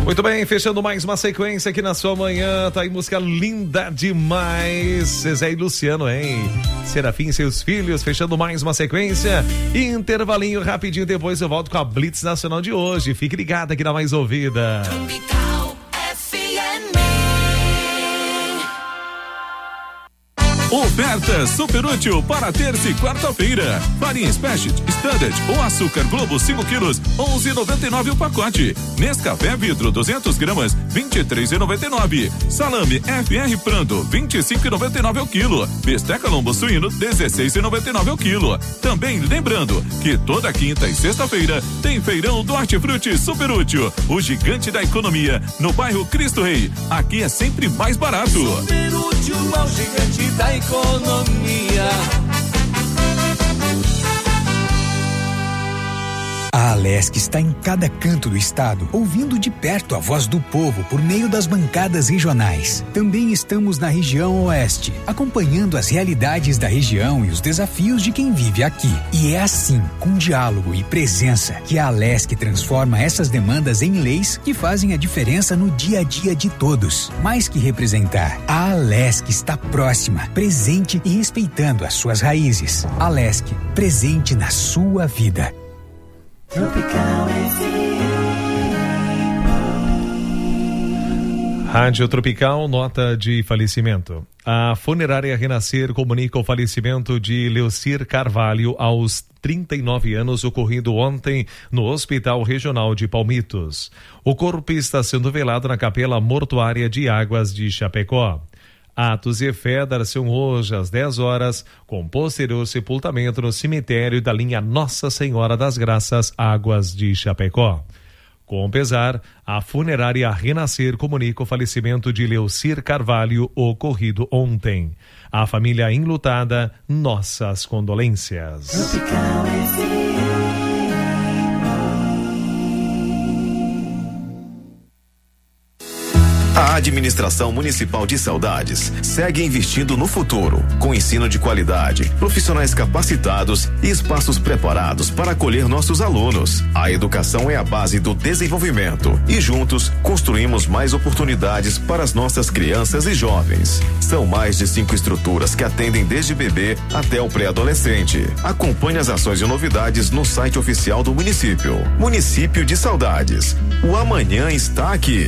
Muito bem, fechando mais uma sequência aqui na sua manhã, tá aí música linda demais, Zezé e Luciano, hein? Serafim e seus filhos, fechando mais uma sequência, intervalinho rapidinho, depois eu volto com a Blitz Nacional de hoje, fique ligado aqui na Mais Ouvida.
Oferta super útil para terça e quarta-feira. Farinha Special Standard ou açúcar Globo cinco quilos, onze e noventa e nove o pacote. Nescafé Vidro duzentos gramas, vinte e três e noventa e nove. Salame F R Prando, vinte e cinco e noventa e nove o quilo. Bisteca lombo suíno, dezesseis e noventa e nove o quilo. Também lembrando que toda quinta e sexta-feira tem feirão do Hortifruti super útil, o gigante da economia, no bairro Cristo Rei. Aqui é sempre mais barato.
Super útil ao gigante da economia.
A Alesc está em cada canto do estado, ouvindo de perto a voz do povo por meio das bancadas regionais. Também estamos na região oeste, acompanhando as realidades da região e os desafios de quem vive aqui. E é assim, com diálogo e presença, que a Alesc transforma essas demandas em leis que fazem a diferença no dia a dia de todos. Mais que representar, a Alesc está próxima, presente e respeitando as suas raízes. Alesc, presente na sua vida.
Tropical Rádio Tropical, nota de falecimento. A funerária Renascer comunica o falecimento de Leocir Carvalho aos trinta e nove anos, ocorrido ontem no Hospital Regional de Palmitos. O corpo está sendo velado na Capela Mortuária de Águas de Chapecó. Atos e fé dar-se-ão hoje às dez horas, com posterior sepultamento no cemitério da linha Nossa Senhora das Graças, Águas de Chapecó. Com pesar, a funerária Renascer comunica o falecimento de Leocir Carvalho, ocorrido ontem. A família enlutada, nossas condolências.
A Administração Municipal de Saudades segue investindo no futuro, com ensino de qualidade, profissionais capacitados e espaços preparados para acolher nossos alunos. A educação é a base do desenvolvimento e juntos construímos mais oportunidades para as nossas crianças e jovens. São mais de cinco estruturas que atendem desde bebê até o pré-adolescente. Acompanhe as ações e novidades no site oficial do município. Município de Saudades. O amanhã está aqui.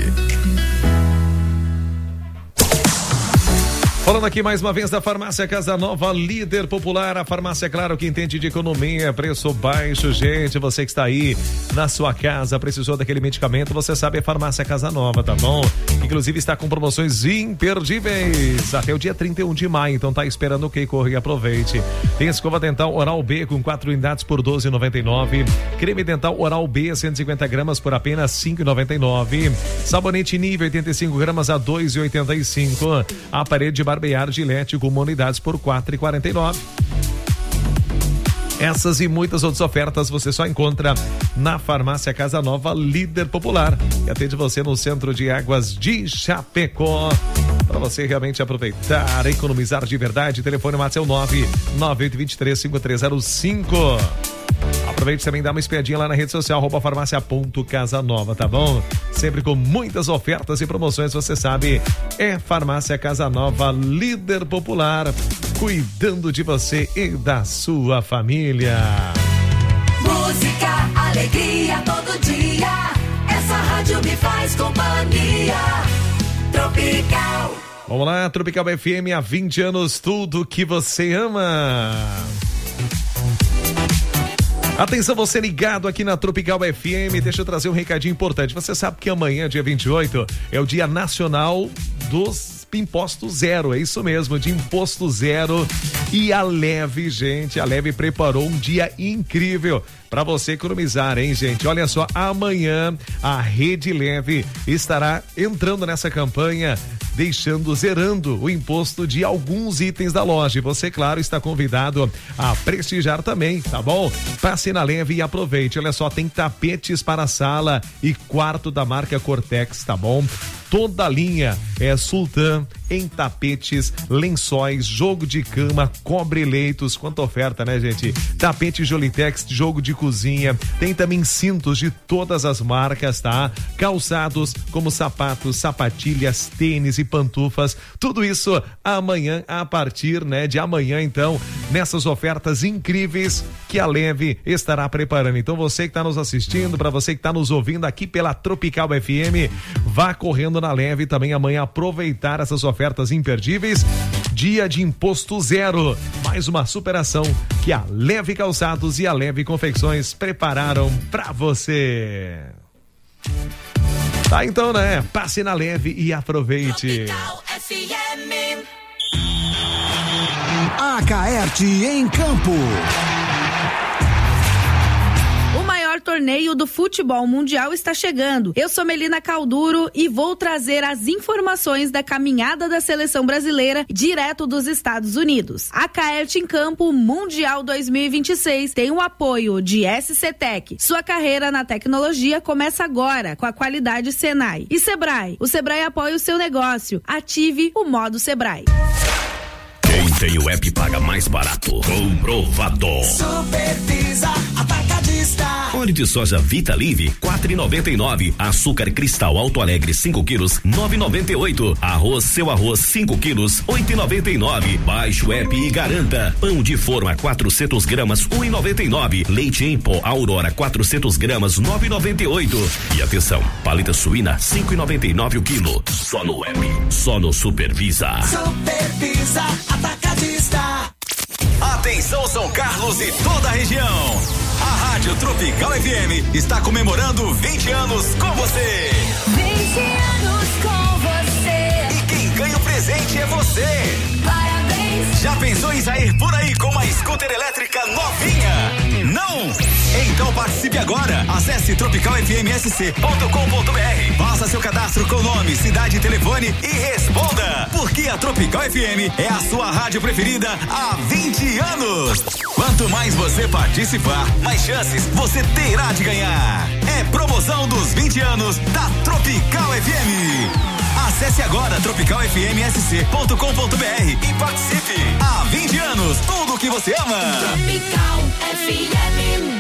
Falando aqui mais uma vez da Farmácia Casa Nova, líder popular, a farmácia, claro, que entende de economia, preço baixo, gente, você que está aí na sua casa, precisou daquele medicamento, você sabe, é Farmácia Casa Nova, tá bom? Inclusive está com promoções imperdíveis até o dia trinta e um de maio, então tá esperando o que? Corre e aproveite. Tem escova dental Oral B com quatro unidades por doze reais e noventa e nove centavos, creme dental Oral B cento e cinquenta gramas por apenas cinco reais e noventa e nove centavos, sabonete Nível oitenta e cinco gramas a dois reais e oitenta e cinco centavos, aparelho de barbear Gillette com unidades por quatro reais e quarenta e nove centavos. Essas e muitas outras ofertas você só encontra na Farmácia Casa Nova, líder popular, que atende você no centro de Águas de Chapecó. Para você realmente aproveitar, economizar de verdade, telefone WhatsApp nove nove oito dois três cinco três zero cinco. Aproveite também, dá uma espiadinha lá na rede social, arroba farmácia ponto casa nova, tá bom? Sempre com muitas ofertas e promoções, você sabe, é Farmácia Casa Nova, líder popular, cuidando de você e da sua família.
Música, alegria todo dia, essa rádio me faz companhia. Tropical.
Vamos lá, Tropical F M, há vinte anos, tudo que você ama. Atenção, você ligado aqui na Tropical F M, deixa eu trazer um recadinho importante. Você sabe que amanhã, dia vinte e oito, é o Dia Nacional dos Imposto Zero, é isso mesmo, de Imposto Zero. E a Leve, gente, a Leve preparou um dia incrível para você economizar, hein, gente? Olha só, amanhã a Rede Leve estará entrando nessa campanha, deixando, zerando o imposto de alguns itens da loja. E você, claro, está convidado a prestigiar também, tá bom? Passe na Leve e aproveite. Olha só, tem tapetes para sala e quarto da marca Cortex, tá bom? toda a linha. É Sultan em tapetes, lençóis, jogo de cama, cobre-leitos. Quanta oferta, né, gente? Tapete Jolitex, jogo de cozinha. Tem também cintos de todas as marcas, tá? Calçados como sapatos, sapatilhas, tênis e pantufas. Tudo isso amanhã, a partir, né, de amanhã, então, nessas ofertas incríveis que a Leve estará preparando. Então, você que está nos assistindo, para você que está nos ouvindo aqui pela Tropical F M, vá correndo na Leve também amanhã aproveitar essas ofertas imperdíveis. Dia de imposto zero. Mais uma superação que a Leve Calçados e a Leve Confecções prepararam para você. Tá, então, né? Passe na Leve e aproveite.
A Caerte em campo.
O maior torneio do futebol mundial está chegando. Eu sou Melina Calduro e vou trazer as informações da caminhada da seleção brasileira direto dos Estados Unidos. A Caerte em Campo Mundial dois mil e vinte e seis tem o apoio de S C Tech. Sua carreira na tecnologia começa agora com a qualidade Senai. E Sebrae. O Sebrae apoia o seu negócio. Ative o modo Sebrae.
Quem tem o app paga mais barato. Comprovado.
Super Pisa Atacadista.
Óleo de soja Vita Live, quatro reais e noventa e nove. Açúcar Cristal Alto Alegre, cinco quilos, nove reais e noventa e oito. Arroz Seu Arroz, cinco quilos, oito reais e noventa e nove. Baixe o app e garanta. Pão de forma, quatrocentas gramas, um real e noventa e nove. Leite em pó Aurora, quatrocentas gramas, nove reais e noventa e oito. E atenção, paleta suína, cinco reais e noventa e nove o quilo. Só no app, só no Super Visa.
Super Pisa Atacadista.
Atenção São Carlos e toda a região. A Rádio Tropical F M está comemorando vinte anos com você.
vinte anos com você.
E quem ganha o presente é você.
Parabéns.
Já pensou em sair por aí com uma scooter elétrica novinha? Não? Então participe agora. Acesse tropical f m s c ponto com ponto b r. Faça seu cadastro com nome, cidade e telefone e responda. Porque a Tropical F M é a sua rádio preferida há vinte anos. Quanto mais você participar, mais chances você terá de ganhar. É promoção dos vinte anos da Tropical F M. Acesse agora tropical f m s c ponto com ponto b r e participe. Há vinte anos, tudo que você ama.
Tropical F M.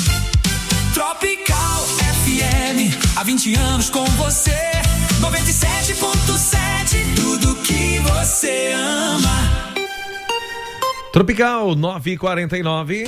Tropical F M, há vinte anos com você. noventa e sete ponto sete, tudo que você ama.
Tropical nove e quarenta e nove.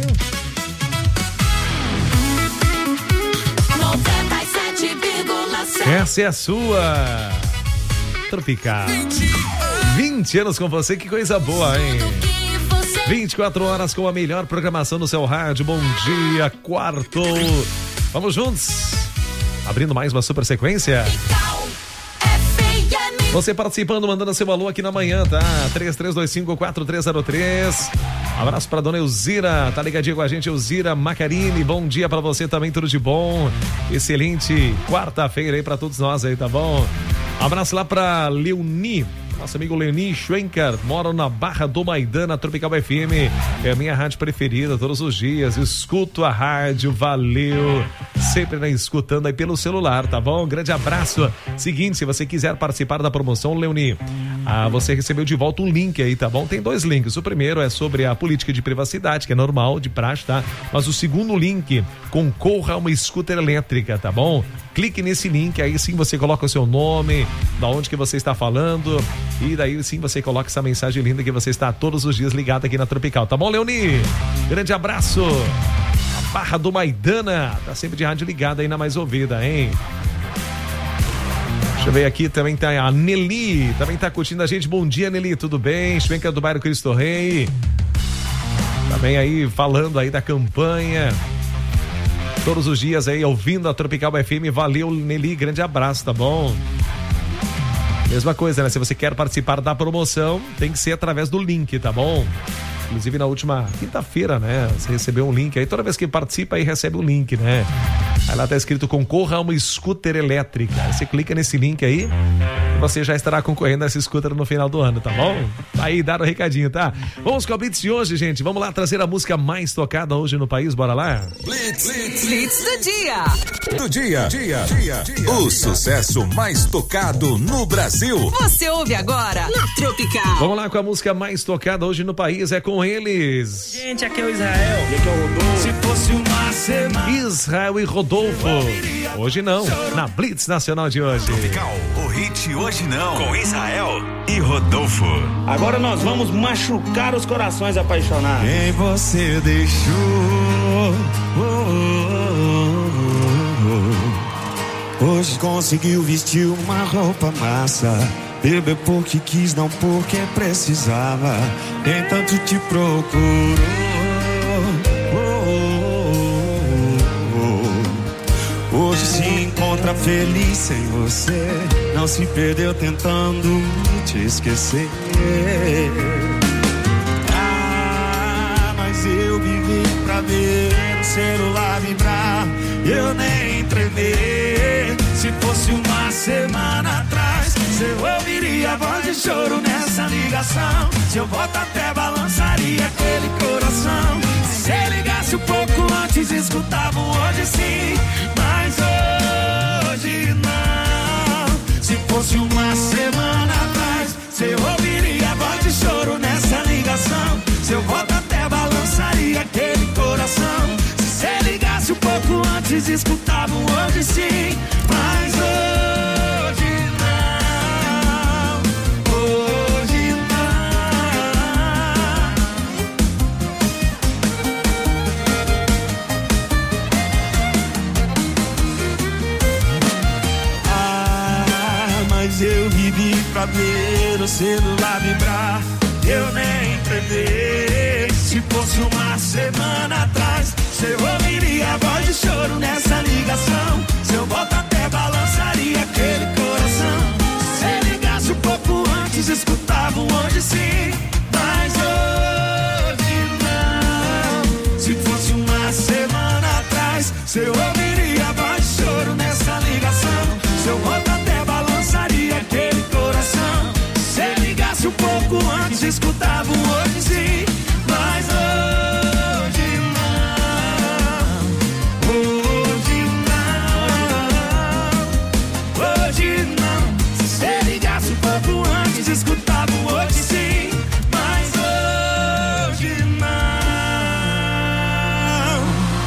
noventa e sete vírgula sete.
Essa é a sua Tropical. vinte anos com você, que coisa boa, hein? vinte e quatro horas com a melhor programação do seu rádio. Bom dia, quarto. Vamos juntos. Abrindo mais uma super sequência. Você participando, mandando seu alô aqui na manhã, tá? três três dois cinco quatro três zero três. Abraço pra dona Elzira, tá ligadinha com a gente, Elzira Macarini. Bom dia pra você também, tudo de bom. Excelente quarta-feira aí pra todos nós aí, tá bom? Abraço lá pra Leoni, nosso amigo Leoni Schwenker, mora na Barra do Maidana, Tropical F M, é a minha rádio preferida todos os dias, escuto a rádio, valeu, sempre né, escutando aí pelo celular, tá bom? Grande abraço. Seguinte, se você quiser participar da promoção, Leoni, ah, você recebeu de volta um link aí, tá bom? Tem dois links, o primeiro é sobre a política de privacidade, que é normal, de praxe, tá? Mas o segundo link, concorra a uma scooter elétrica, tá bom? Clique nesse link, aí sim você coloca o seu nome, da onde que você está falando, e daí sim você coloca essa mensagem linda que você está todos os dias ligado aqui na Tropical, tá bom, Leoni? Grande abraço. A Barra do Maidana, tá sempre de rádio ligada aí na mais ouvida, hein? Deixa eu ver aqui, também tá a Nelly, também tá curtindo a gente. Bom dia, Nelly, tudo bem? Schwenker do bairro Cristo Rei. Também aí falando aí da campanha. Todos os dias aí ouvindo a Tropical F M. Valeu, Nelly, grande abraço, tá bom? Mesma coisa, né? Se você quer participar da promoção, tem que ser através do link, tá bom? Inclusive na última quinta-feira, né? Você recebeu um link aí, toda vez que participa aí recebe o um link, né? Aí lá tá escrito concorra a uma scooter elétrica. Aí você clica nesse link aí Você já estará concorrendo a esse scooter no final do ano, tá bom? Aí, dá o recadinho, tá? Vamos com a Blitz de hoje, gente. Vamos lá trazer a música mais tocada hoje no país, bora lá?
Blitz, Blitz, Blitz do dia.
Do dia, dia, dia, dia. O sucesso mais tocado no Brasil.
Você ouve agora na Tropical.
Vamos lá com a música mais tocada hoje no país, é com eles.
Gente, aqui é o Israel. E aqui é o Rodolfo. Se fosse uma semana.
Israel e Rodolfo. Hoje não, na Blitz Nacional de hoje.
Tropical, o hit Hoje Não, com Israel e Rodolfo.
Agora nós vamos machucar os corações apaixonados.
Quem você deixou? Oh, oh, oh, oh. Hoje conseguiu vestir uma roupa massa. Bebeu porque quis, não porque precisava. Nem tanto te procurou. Hoje se encontra feliz sem você. Não se perdeu tentando te esquecer. Ah, mas eu vivi pra ver o celular vibrar. Eu nem tremei. Se fosse uma semana atrás, eu ouviria a voz de choro nessa ligação. Se eu volto até balançaria aquele coração. Se você ligasse um pouco antes, escutava um hoje sim. Mas hoje não. Se fosse uma semana atrás, você ouviria a voz de choro nessa ligação. Se eu volto até balançaria aquele coração. Se você ligasse um pouco antes, escutava um hoje sim. Mas hoje não. Hoje não. Ah, mas eu vivi pra ver o celular vibrar. Eu nem tremei. Se fosse uma semana atrás, você ouviria a voz de choro nessa ligação. Se eu volto até balançaria aquele coração. Se você ligasse um pouco antes, escutava um hoje sim. Mas hoje não. Se fosse uma semana atrás, você ouviria a voz de choro nessa ligação. Se eu volto até balançaria aquele coração. Se você ligasse um pouco antes, escutava um hoje sim. Mas hoje não. Hoje não. Hoje não. Se você ligasse um pouco antes, escutava um hoje sim. Mas hoje não.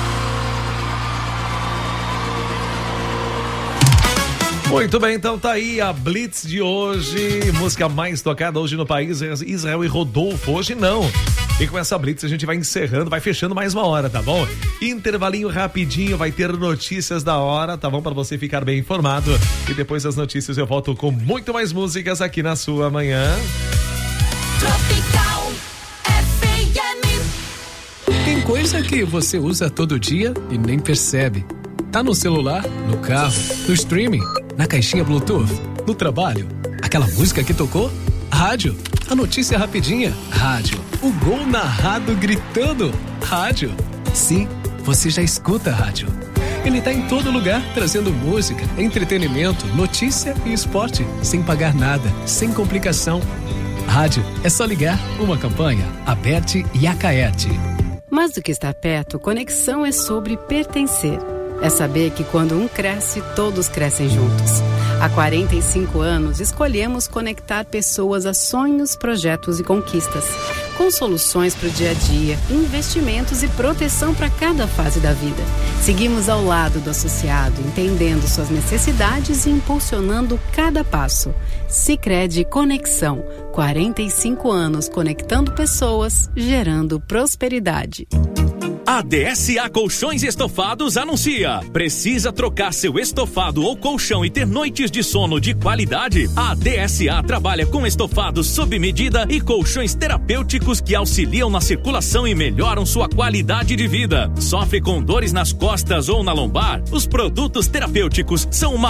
Muito bem, então tá aí a Blitz de hoje, música mais tocada hoje no país, Israel e Rodolfo, hoje não. E com essa Blitz a gente vai encerrando, vai fechando mais uma hora, tá bom? Intervalinho rapidinho, vai ter notícias da hora, tá bom? Pra você ficar bem informado. E depois das notícias eu volto com muito mais músicas aqui na sua manhã.
Tropical F M.
Tem coisa que você usa todo dia e nem percebe. Tá no celular, no carro, no streaming, na caixinha Bluetooth, no trabalho. Aquela música que tocou? Rádio. A notícia rapidinha? Rádio. O gol narrado gritando? Rádio. Sim, você já escuta rádio. Ele tá em todo lugar, trazendo música, entretenimento, notícia e esporte, sem pagar nada, sem complicação. Rádio, é só ligar. Uma campanha, Aberte e Acaerte.
Mais do que estar perto, conexão é sobre pertencer. É saber que quando um cresce, todos crescem juntos. Há quarenta e cinco anos, escolhemos conectar pessoas a sonhos, projetos e conquistas. Com soluções para o dia a dia, investimentos e proteção para cada fase da vida. Seguimos ao lado do associado, entendendo suas necessidades e impulsionando cada passo. Sicredi Conexão. quarenta e cinco anos conectando pessoas, gerando prosperidade.
A D S A Colchões e Estofados anuncia. Precisa trocar seu estofado ou colchão e ter noites de sono de qualidade? A D S A trabalha com estofados sob medida e colchões terapêuticos que auxiliam na circulação e melhoram sua qualidade de vida. Sofre com dores nas costas ou na lombar? Os produtos terapêuticos são uma